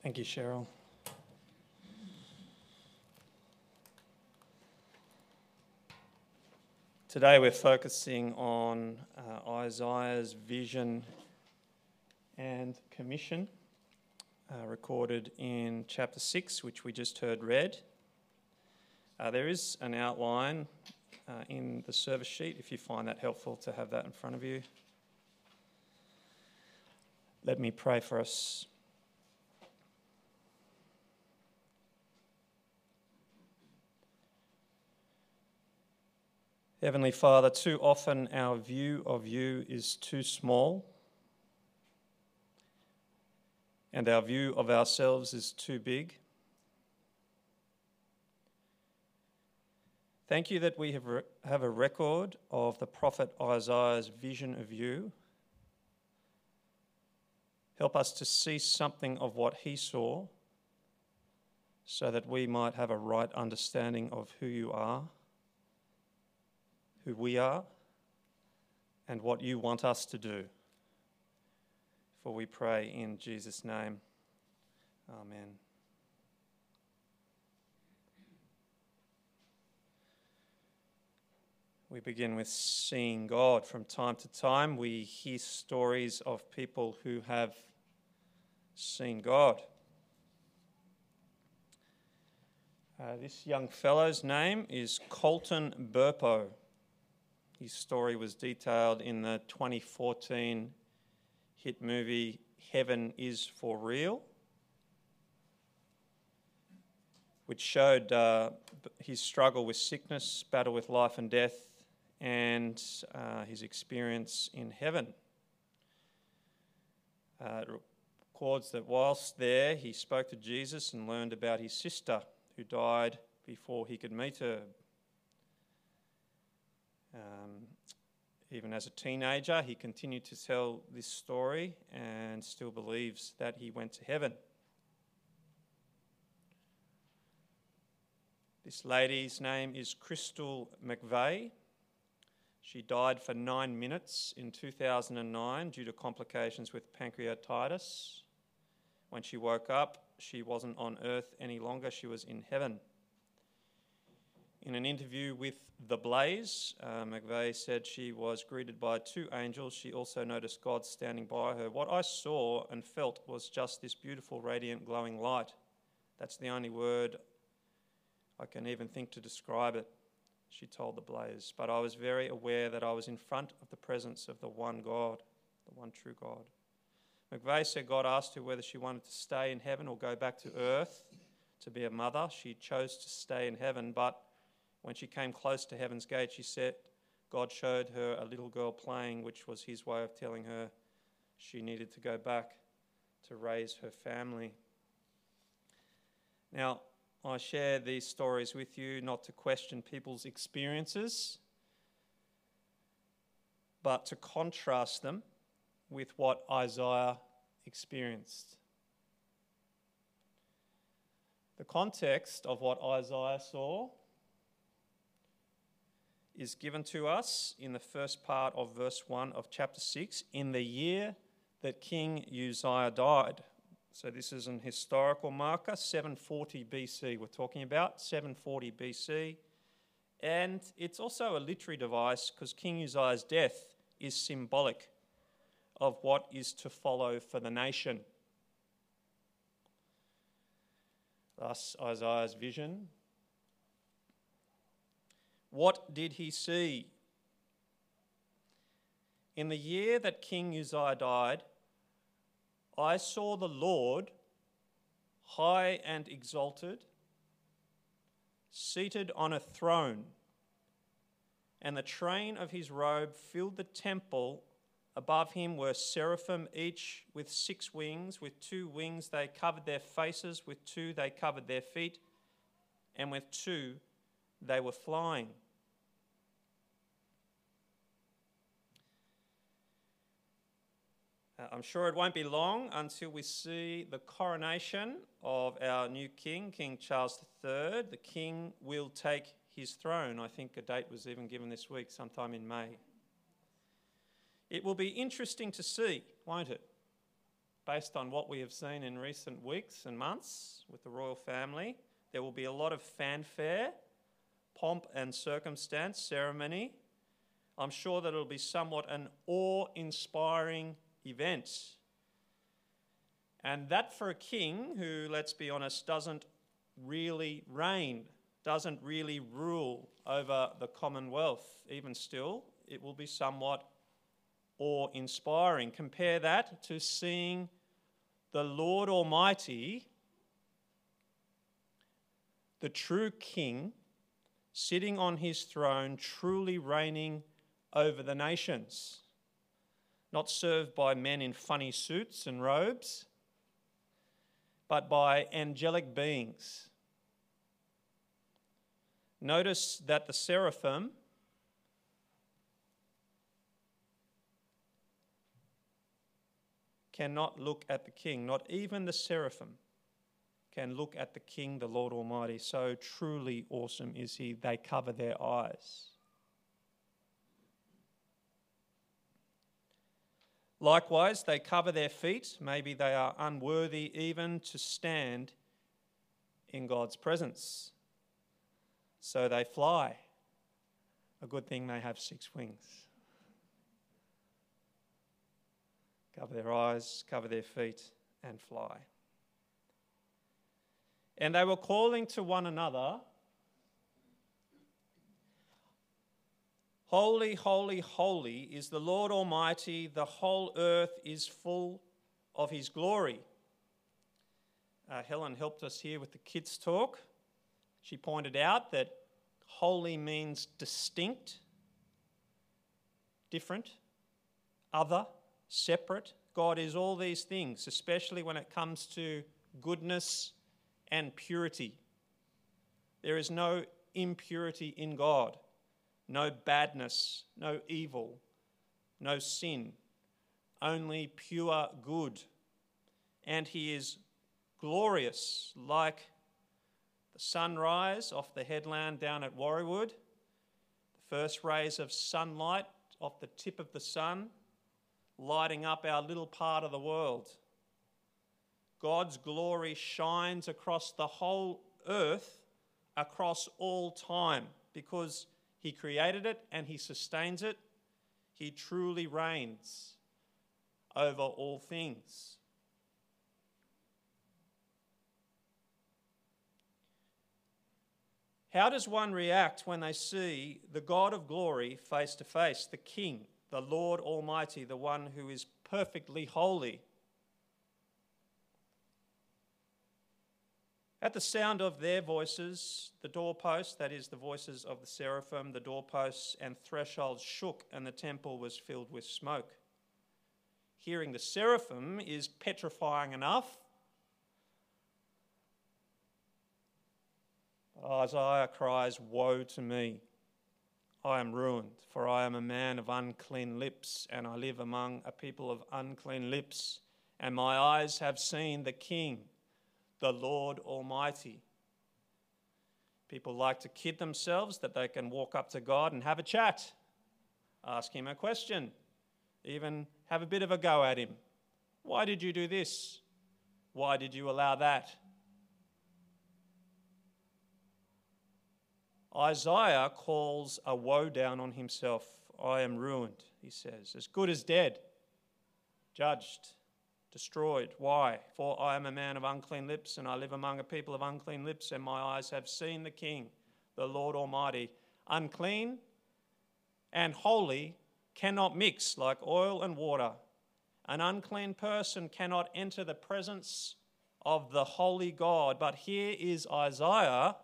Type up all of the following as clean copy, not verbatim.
Thank you, Cheryl. Today we're focusing on Isaiah's vision and commission, recorded in chapter 6, which we just heard read. There is an outline in the service sheet, if you find that helpful to have that in front of you. Let me pray for us. Heavenly Father, too often our view of you is too small, and our view of ourselves is too big. Thank you that we have a record of the prophet Isaiah's vision of you. Help us to see something of what he saw, so that we might have a right understanding of who you are, who we are, and what you want us to do. For we pray in Jesus' name. Amen. We begin with seeing God. From time to time, we hear stories of people who have seen God. This young fellow's name is Colton Burpo. His story was detailed in the 2014 hit movie Heaven is for Real, which showed his struggle with sickness, battle with life and death, and his experience in heaven. It records that whilst there, he spoke to Jesus and learned about his sister who died before he could meet her. Even as a teenager, he continued to tell this story and still believes that he went to heaven. This lady's name is Crystal McVeigh. She died for 9 minutes in 2009 due to complications with pancreatitis. When she woke up, she wasn't on earth any longer, she was in heaven. In an interview with The Blaze, McVeigh said she was greeted by 2 angels. She also noticed God standing by her. What I saw and felt was just this beautiful, radiant, glowing light. That's the only word I can even think to describe it, she told The Blaze. But I was very aware that I was in front of the presence of the one God, the one true God. McVeigh said God asked her whether she wanted to stay in heaven or go back to earth to be a mother. She chose to stay in heaven, but when she came close to heaven's gate, she said God showed her a little girl playing, which was his way of telling her she needed to go back to raise her family. Now, I share these stories with you not to question people's experiences, but to contrast them with what Isaiah experienced. The context of what Isaiah saw is given to us in the first part of verse 1 of chapter 6, in the year that King Uzziah died. So this is an historical marker, 740 BC we're talking about, 740 BC. And it's also a literary device because King Uzziah's death is symbolic of what is to follow for the nation. Thus, Isaiah's vision. What did he see? In the year that King Uzziah died, I saw the Lord high and exalted, seated on a throne, and the train of his robe filled the temple. Above him were seraphim, each with 6 wings. With 2 wings they covered their faces, with 2 they covered their feet, and with 2 they were flying. I'm sure it won't be long until we see the coronation of our new king, King Charles III. The king will take his throne. I think a date was even given this week, sometime in May. It will be interesting to see, won't it? based on what we have seen in recent weeks and months with the royal family, there will be a lot of fanfare, pomp and circumstance, ceremony. I'm sure that it'll be somewhat an awe-inspiring event. And that for a king who, let's be honest, doesn't really reign, doesn't really rule over the Commonwealth, even still, it will be somewhat awe-inspiring. Compare that to seeing the Lord Almighty, the true King, sitting on his throne, truly reigning over the nations, not served by men in funny suits and robes, but by angelic beings. Notice that the seraphim cannot look at the king. Not even the seraphim can look at the King, the Lord Almighty. So truly awesome is he. They cover their eyes. Likewise, they cover their feet. Maybe they are unworthy even to stand in God's presence. So they fly. A good thing they have 6 wings. Cover their eyes, cover their feet, and fly. And they were calling to one another, "Holy, holy, holy is the Lord Almighty. The whole earth is full of his glory." Helen helped us here with the kids' talk. She pointed out that holy means distinct, different, other, separate. God is all these things, especially when it comes to goodness and purity. There is no impurity in God, no badness, no evil, no sin, only pure good. And he is glorious, like the sunrise off the headland down at Warriewood, the first rays of sunlight off the tip of the sun, lighting up our little part of the world. God's glory shines across the whole earth, across all time, because he created it and he sustains it. He truly reigns over all things. How does one react when they see the God of glory face to face, the King, the Lord Almighty, the one who is perfectly holy? At the sound of their voices, the doorposts, that is the voices of the seraphim, the doorposts and thresholds shook and the temple was filled with smoke. Hearing the seraphim is petrifying enough. Isaiah cries, "Woe to me! I am ruined, for I am a man of unclean lips, and I live among a people of unclean lips, and my eyes have seen the King, the Lord Almighty." People like to kid themselves that they can walk up to God and have a chat, ask him a question, even have a bit of a go at him. Why did you do this? Why did you allow that? Isaiah calls a woe down on himself. I am ruined, he says, as good as dead, judged, destroyed. Why? For I am a man of unclean lips, and I live among a people of unclean lips, and my eyes have seen the King, the Lord Almighty. Unclean and holy cannot mix like oil and water. An unclean person cannot enter the presence of the holy God. But here is Isaiah.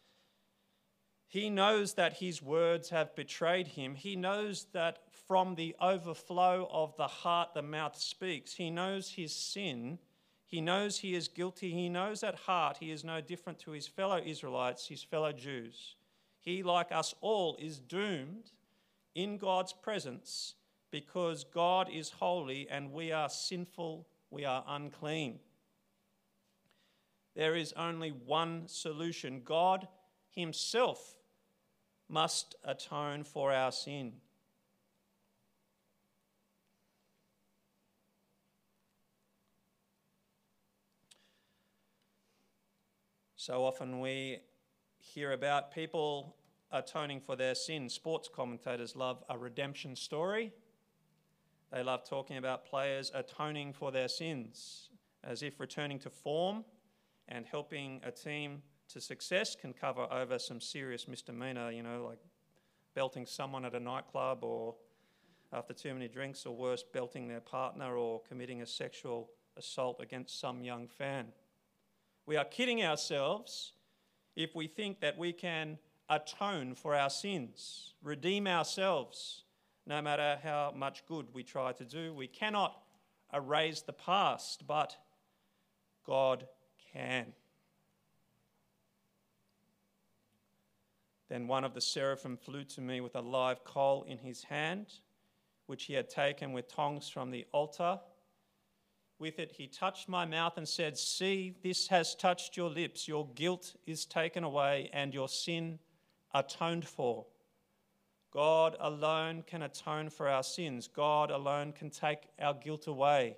He knows that his words have betrayed him. He knows that from the overflow of the heart the mouth speaks. He knows his sin. He knows he is guilty. He knows at heart he is no different to his fellow Israelites, his fellow Jews. He, like us all, is doomed in God's presence because God is holy and we are sinful, we are unclean. There is only one solution. God himself must atone for our sin. So often we hear about people atoning for their sins. Sports commentators love a redemption story. They love talking about players atoning for their sins, as if returning to form and helping a team to success can cover over some serious misdemeanor, like belting someone at a nightclub, or after too many drinks, or worse, belting their partner, or committing a sexual assault against some young fan. We are kidding ourselves if we think that we can atone for our sins, redeem ourselves, no matter how much good we try to do. We cannot erase the past, but God can. Then one of the seraphim flew to me with a live coal in his hand, which he had taken with tongs from the altar. With it he touched my mouth and said, "See, this has touched your lips. Your guilt is taken away and your sin atoned for." God alone can atone for our sins. God alone can take our guilt away.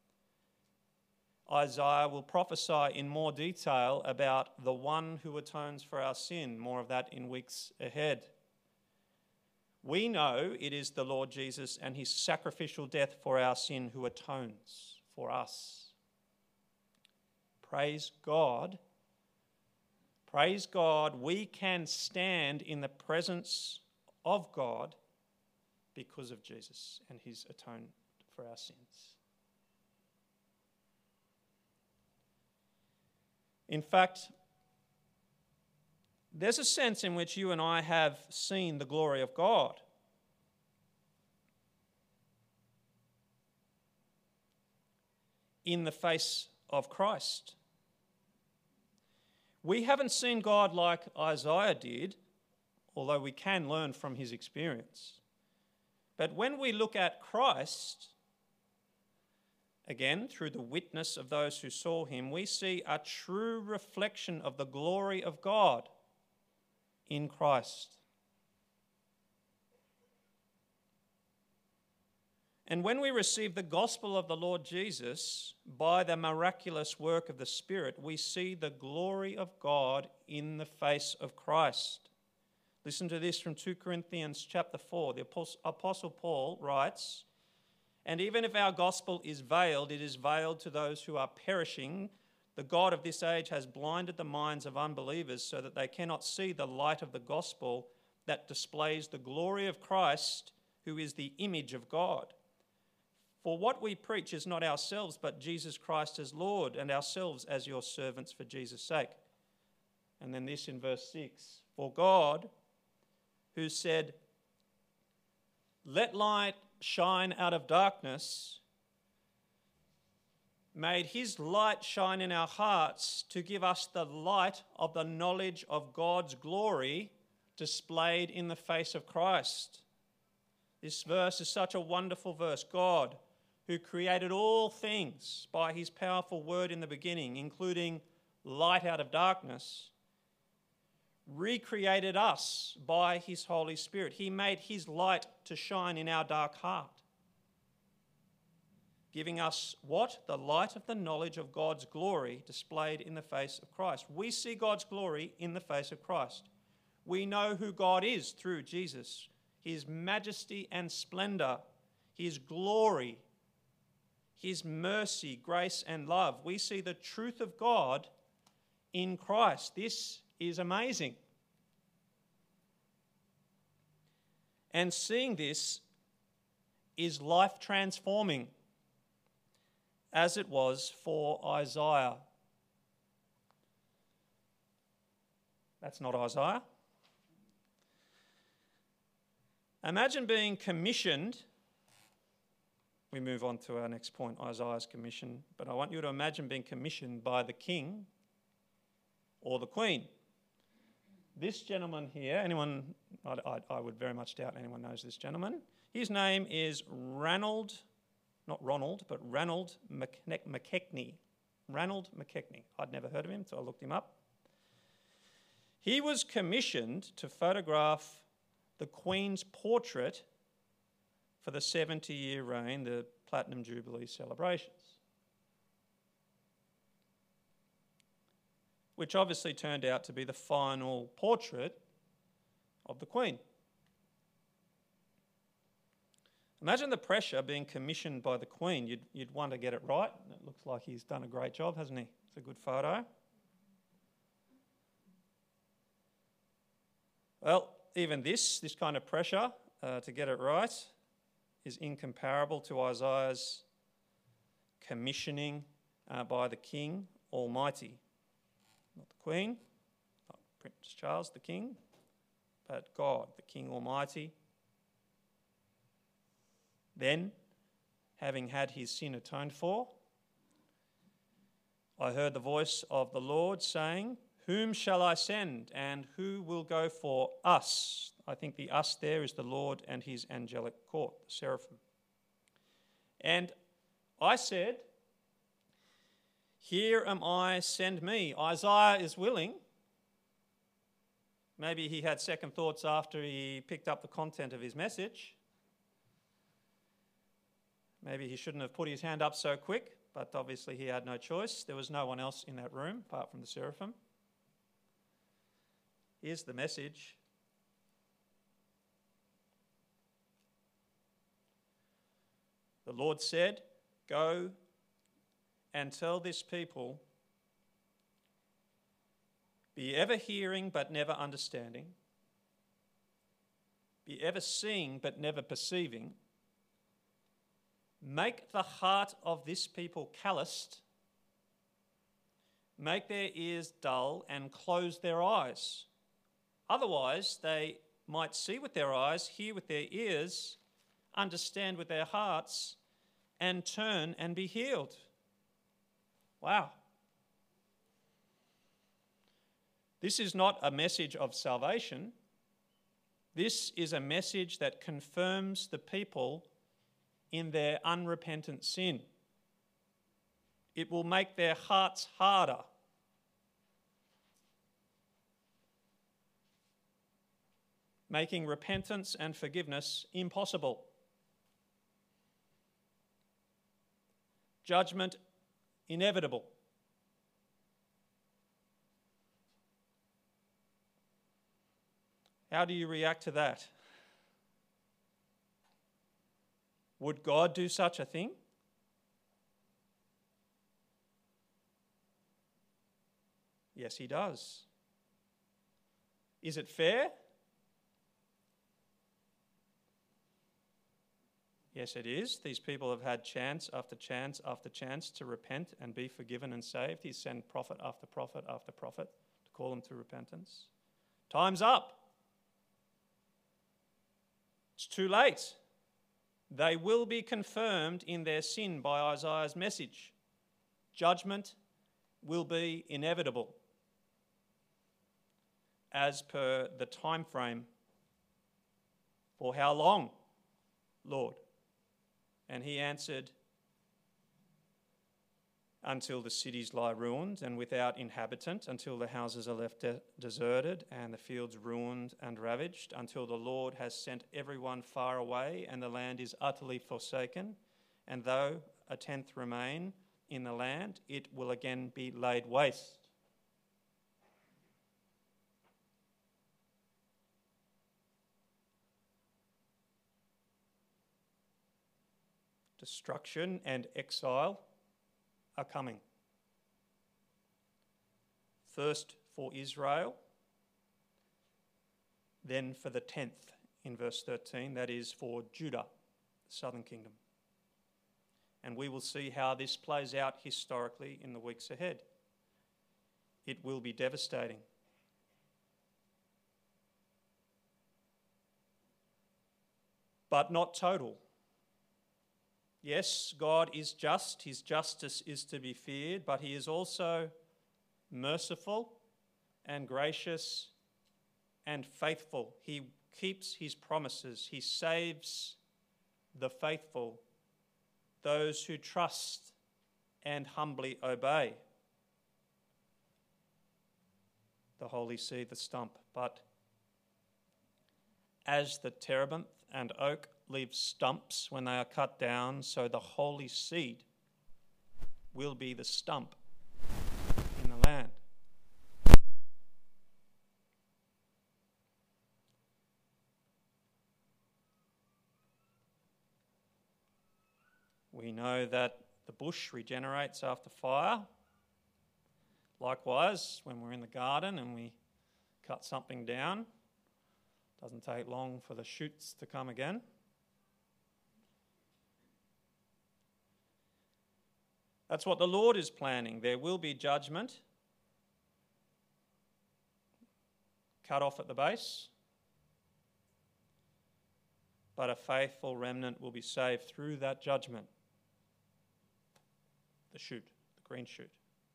Isaiah will prophesy in more detail about the one who atones for our sin. More of that in weeks ahead. We know it is the Lord Jesus and his sacrificial death for our sin who atones for us. Praise God. Praise God, we can stand in the presence of God because of Jesus and his atonement for our sins. In fact, there's a sense in which you and I have seen the glory of God. In the face of Christ. We haven't seen God like Isaiah did, although we can learn from his experience. But when we look at Christ, again, through the witness of those who saw him, we see a true reflection of the glory of God in Christ. And when we receive the gospel of the Lord Jesus by the miraculous work of the Spirit, we see the glory of God in the face of Christ. Listen to this from 2 Corinthians chapter 4. The Apostle Paul writes, "And even if our gospel is veiled, it is veiled to those who are perishing. The God of this age has blinded the minds of unbelievers so that they cannot see the light of the gospel that displays the glory of Christ, who is the image of God. For what we preach is not ourselves, but Jesus Christ as Lord, and ourselves as your servants for Jesus' sake." And then this in verse 6. "For God, who said, 'Let light shine out of darkness,' made his light shine in our hearts to give us the light of the knowledge of God's glory displayed in the face of Christ." This verse is such a wonderful verse. God, who created all things by his powerful word in the beginning, including light out of darkness, recreated us by his Holy Spirit. He made his light to shine in our dark heart, giving us what? The light of the knowledge of God's glory displayed in the face of Christ. We see God's glory in the face of Christ. We know who God is through Jesus, his majesty and splendor, his glory, his mercy, grace, and love. We see the truth of God in Christ. This is amazing. And seeing this is life transforming, as it was for Isaiah. That's not Isaiah. Imagine being commissioned. We move on to our next point, Isaiah's commission. But I want you to imagine being commissioned by the king or the queen. This gentleman here, I would very much doubt anyone knows this gentleman. His name is Ranald, not Ronald, but Ranald McKechnie. Ranald McKechnie. I'd never heard of him, so I looked him up. He was commissioned to photograph the Queen's portrait for the 70-year reign, the Platinum Jubilee celebrations. which obviously turned out to be the final portrait of the Queen. Imagine the pressure being commissioned by the Queen. You'd want to get it right. It looks like he's done a great job, hasn't he? It's a good photo. Well, even this kind of pressure to get it right is incomparable to Isaiah's commissioning by the King Almighty. Not the Queen, not Prince Charles, the King, but God, the King Almighty. Then, having had his sin atoned for, I heard the voice of the Lord saying, "Whom shall I send, and who will go for us?" I think the us there is the Lord and his angelic court, the seraphim. And I said, "Here am I, send me." Isaiah is willing. Maybe he had second thoughts after he picked up the content of his message. Maybe he shouldn't have put his hand up so quick, but obviously he had no choice. There was no one else in that room apart from the seraphim. Here's the message. The Lord said, "Go and tell this people, be ever hearing but never understanding, be ever seeing but never perceiving. Make the heart of this people calloused, make their ears dull and close their eyes. Otherwise they might see with their eyes, hear with their ears, understand with their hearts, and turn and be healed." Wow. This is not a message of salvation. This is a message that confirms the people in their unrepentant sin. It will make their hearts harder. Making repentance and forgiveness impossible. Judgment inevitable. How do you react to that? Would God do such a thing? Yes, he does. Is it fair? Yes, it is. These people have had chance after chance after chance to repent and be forgiven and saved. He's sent prophet after prophet after prophet to call them to repentance. Time's up. It's too late. They will be confirmed in their sin by Isaiah's message. Judgment will be inevitable as per the time frame. For how long, Lord? And he answered, until the cities lie ruined and without inhabitant, until the houses are left deserted and the fields ruined and ravaged, until the Lord has sent everyone far away and the land is utterly forsaken, and though a tenth remain in the land, it will again be laid waste. Destruction and exile are coming. First for Israel, then for the 10th in verse 13, that is for Judah, the southern kingdom. And we will see how this plays out historically in the weeks ahead. It will be devastating. But not total. Yes, God is just, his justice is to be feared, but he is also merciful and gracious and faithful. He keeps his promises. He saves the faithful, those who trust and humbly obey. The holy seed, the stump. But as the terebinth and oak leave stumps when they are cut down, so the holy seed will be the stump in the land. We know that the bush regenerates after fire. Likewise, when we're in the garden and we cut something down, it doesn't take long for the shoots to come again. That's what the Lord is planning. There will be judgment, cut off at the base, but a faithful remnant will be saved through that judgment. The shoot, the green shoot.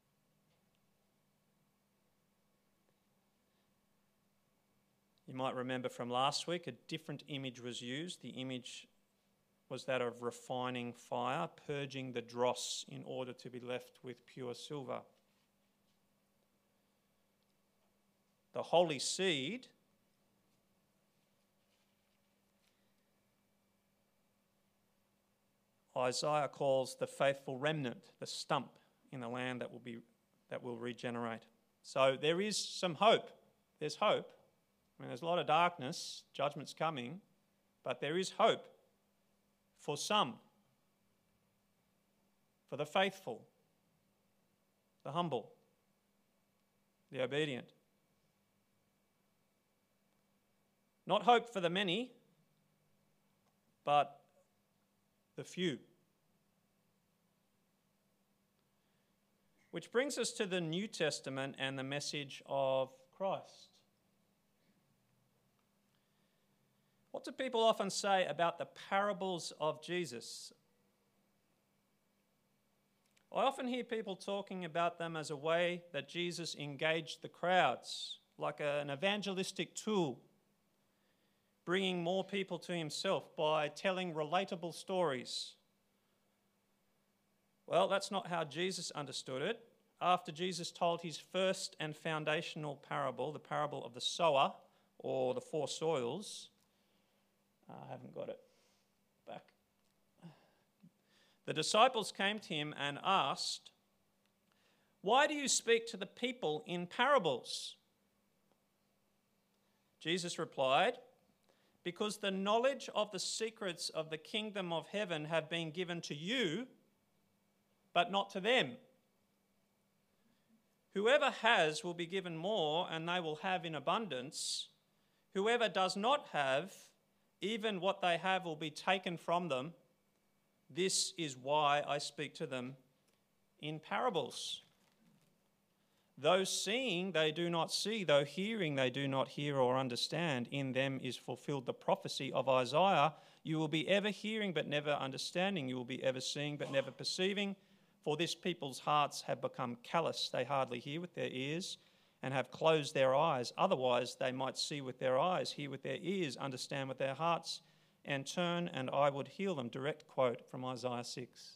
You might remember from last week, a different image was used. The image was that of refining fire, purging the dross in order to be left with pure silver. The holy seed Isaiah calls the faithful remnant, the stump in the land that will regenerate. So there is some hope. There's hope. I mean, there's a lot of darkness, judgment's coming, but there is hope for some, for the faithful, the humble, the obedient. Not hope for the many, but the few. Which brings us to the New Testament and the message of Christ. What do people often say about the parables of Jesus? I often hear people talking about them as a way that Jesus engaged the crowds, like an evangelistic tool, bringing more people to himself by telling relatable stories. Well, that's not how Jesus understood it. After Jesus told his first and foundational parable, the parable of the sower or the four soils, I haven't got it back. The disciples came to him and asked, "Why do you speak to the people in parables?" Jesus replied, "Because the knowledge of the secrets of the kingdom of heaven have been given to you, but not to them. Whoever has will be given more, and they will have in abundance. Whoever does not have, even what they have will be taken from them. This is why I speak to them in parables. Though seeing, they do not see. Though hearing, they do not hear or understand. In them is fulfilled the prophecy of Isaiah. You will be ever hearing, but never understanding. You will be ever seeing, but never perceiving. For this people's hearts have become callous. They hardly hear with their ears and have closed their eyes. Otherwise, they might see with their eyes, hear with their ears, understand with their hearts, and turn, and I would heal them." Direct quote from Isaiah 6.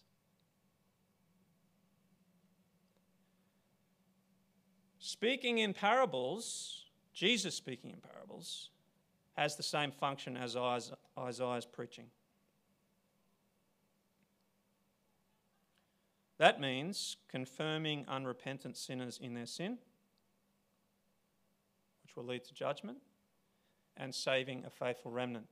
Speaking in parables, Jesus speaking in parables, has the same function as Isaiah's preaching. That means confirming unrepentant sinners in their sin, which will lead to judgment, and saving a faithful remnant.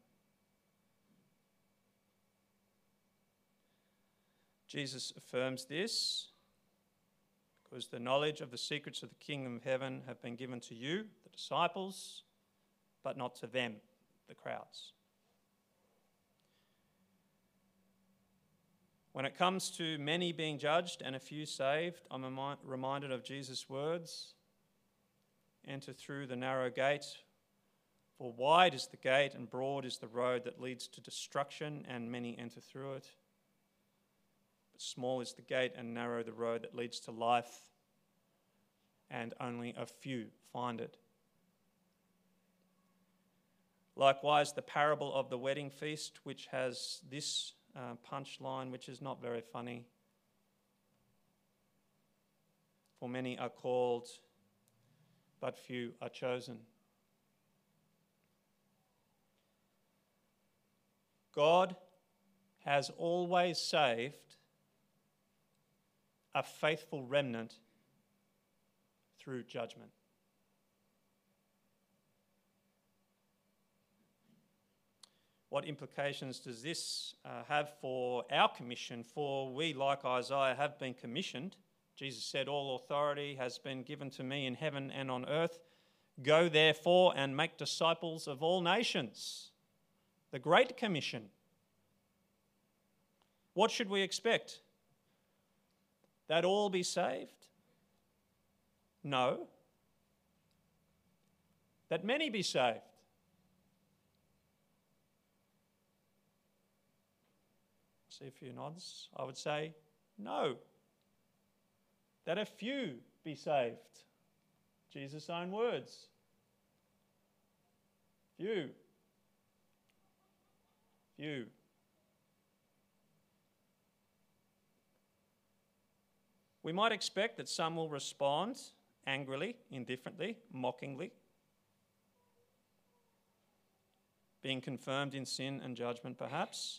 Jesus affirms this because the knowledge of the secrets of the kingdom of heaven have been given to you, the disciples, but not to them, the crowds. When it comes to many being judged and a few saved, I'm reminded of Jesus' words, "Enter through the narrow gate, for wide is the gate and broad is the road that leads to destruction, and many enter through it. But small is the gate and narrow the road that leads to life, and only a few find it." Likewise, the parable of the wedding feast, which has this punchline, which is not very funny. "For many are called, but few are chosen." God has always saved a faithful remnant through judgment. What implications does this have for our commission? For we, like Isaiah, have been commissioned. Jesus said, "All authority has been given to me in heaven and on earth. Go therefore and make disciples of all nations." The Great Commission. What should we expect? That all be saved? No. That many be saved? See a few nods. I would say no. That a few be saved. Jesus' own words. Few. Few. We might expect that some will respond angrily, indifferently, mockingly, being confirmed in sin and judgment perhaps.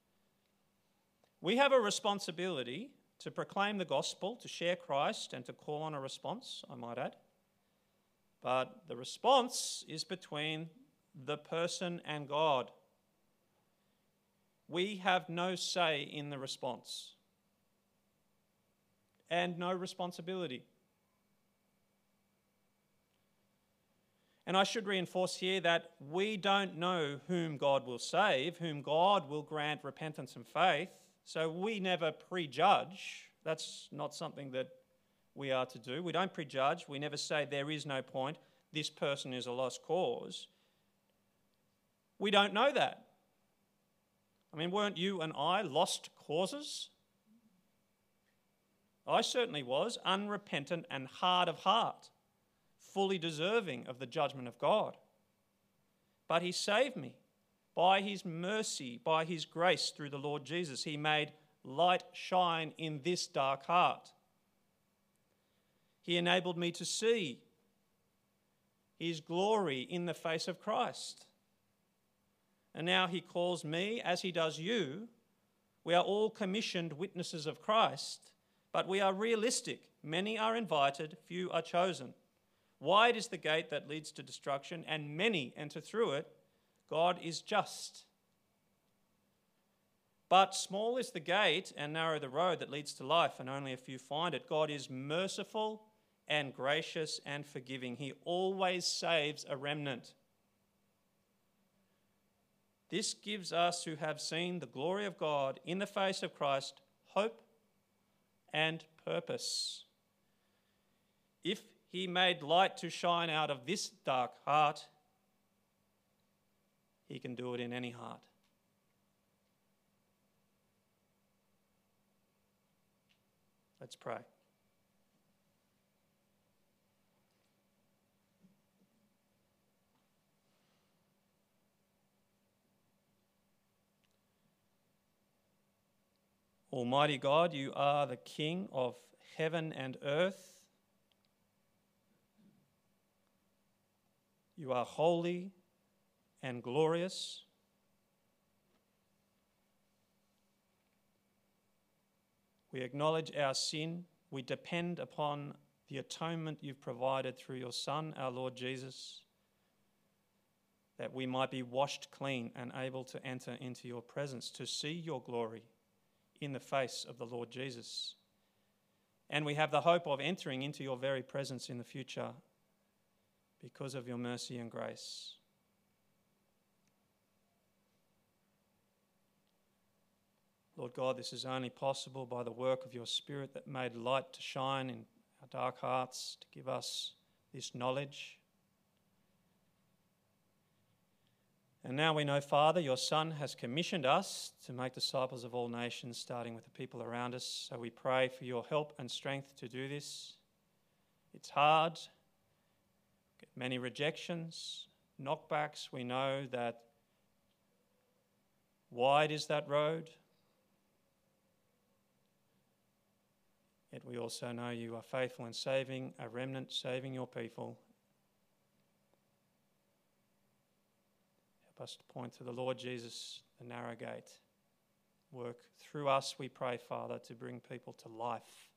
We have a responsibility to proclaim the gospel, to share Christ, and to call on a response, I might add. But the response is between the person and God. We have no say in the response and no responsibility. And I should reinforce here that we don't know whom God will save, whom God will grant repentance and faith. So we never prejudge. That's not something that we are to do. We don't prejudge. We never say there is no point. This person is a lost cause. We don't know that. I mean, weren't you and I lost causes? I certainly was, unrepentant and hard of heart, fully deserving of the judgment of God. But he saved me by his mercy, by his grace through the Lord Jesus. He made light shine in this dark heart. He enabled me to see his glory in the face of Christ. And now he calls me, as he does you. We are all commissioned witnesses of Christ, but we are realistic. Many are invited, few are chosen. Wide is the gate that leads to destruction, and many enter through it. God is just. But small is the gate and narrow the road that leads to life, and only a few find it. God is merciful and gracious and forgiving. He always saves a remnant. This gives us who have seen the glory of God in the face of Christ hope and purpose. If he made light to shine out of this dark heart, he can do it in any heart. Let's pray. Almighty God, you are the King of heaven and earth. You are holy and glorious. We acknowledge our sin. We depend upon the atonement you've provided through your Son, our Lord Jesus, that we might be washed clean and able to enter into your presence, to see your glory in the face of the Lord Jesus. And we have the hope of entering into your very presence in the future because of your mercy and grace. Lord God, this is only possible by the work of your Spirit that made light to shine in our dark hearts, to give us this knowledge. And now we know, Father, your Son has commissioned us to make disciples of all nations, starting with the people around us. So we pray for your help and strength to do this. It's hard. Get many rejections, knockbacks. We know that wide is that road. Yet we also know you are faithful in saving a remnant, saving your people. Help us to point to the Lord Jesus, the narrow gate. Work through us, we pray, Father, to bring people to life.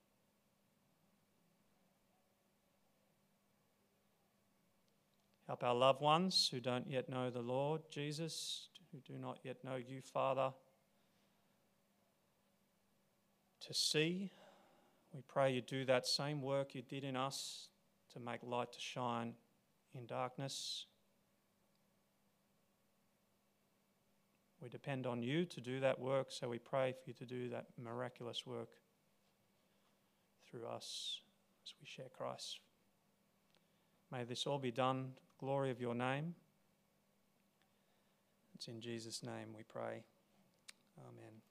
Help our loved ones who don't yet know the Lord Jesus who do not yet know you, Father, to see. We pray you do that same work you did in us to make light to shine in darkness. We depend on you to do that work, so we pray for you to do that miraculous work through us as we share Christ. May this all be done to the glory of your name. It's in Jesus' name we pray. Amen.